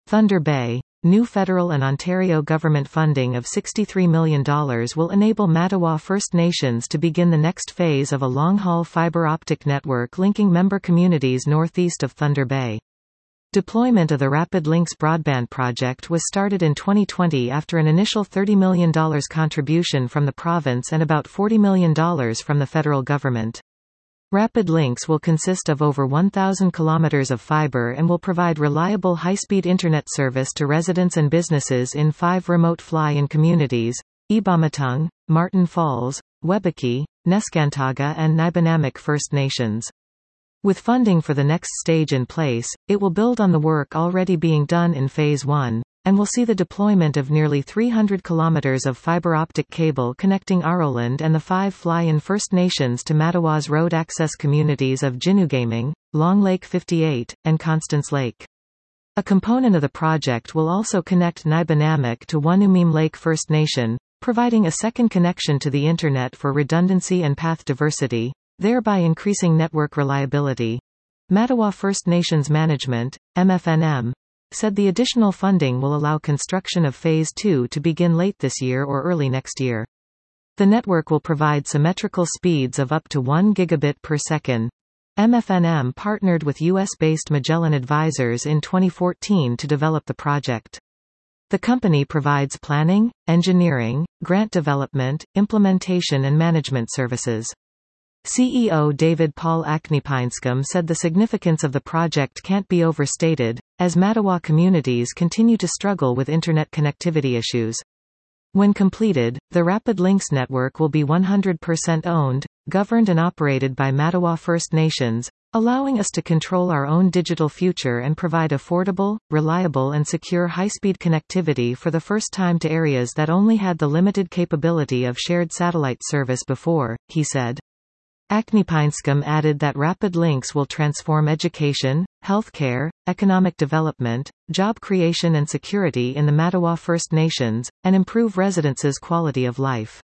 Thunder Bay. New federal and Ontario government funding of $63 million will enable Mattawa First Nations to begin the next phase of a long-haul fiber optic network linking member communities northeast of Thunder Bay. Deployment of the Rapid Links broadband project was started in 2020 after an initial $30 million contribution from the province and about $40 million from the federal government. Rapid Links will consist of over 1,000 kilometers of fiber and will provide reliable high-speed internet service to residents and businesses in 5 remote fly-in communities: Ibamatung, Martin Falls, Webeki, Neskantaga and Nibenamik First Nations. With funding for the next stage in place, it will build on the work already being done in Phase 1, and will see the deployment of nearly 300 kilometers of fiber optic cable connecting Aroland and the 5 fly-in First Nations to Mattawa's road access communities of Jinugaming, Long Lake 58, and Constance Lake. A component of the project will also connect Nibenamik to Wanumim Lake First Nation, providing a second connection to the Internet for redundancy and path diversity, thereby increasing network reliability. Mattawa First Nations Management, MFNM, said the additional funding will allow construction of Phase 2 to begin late this year or early next year. The network will provide symmetrical speeds of up to 1 gigabit per second. MFNM partnered with US-based Magellan Advisors in 2014 to develop the project. The company provides planning, engineering, grant development, implementation and management services. CEO David Paul Aknipainskum said the significance of the project can't be overstated, as Mattawa communities continue to struggle with internet connectivity issues. When completed, the Rapid Links network will be 100% owned, governed and operated by Mattawa First Nations, allowing us to control our own digital future and provide affordable, reliable and secure high-speed connectivity for the first time to areas that only had the limited capability of shared satellite service before, he said. Aknipainskum added that Rapid Links will transform education, healthcare, economic development, job creation and security in the Mattawa First Nations, and improve residents' quality of life.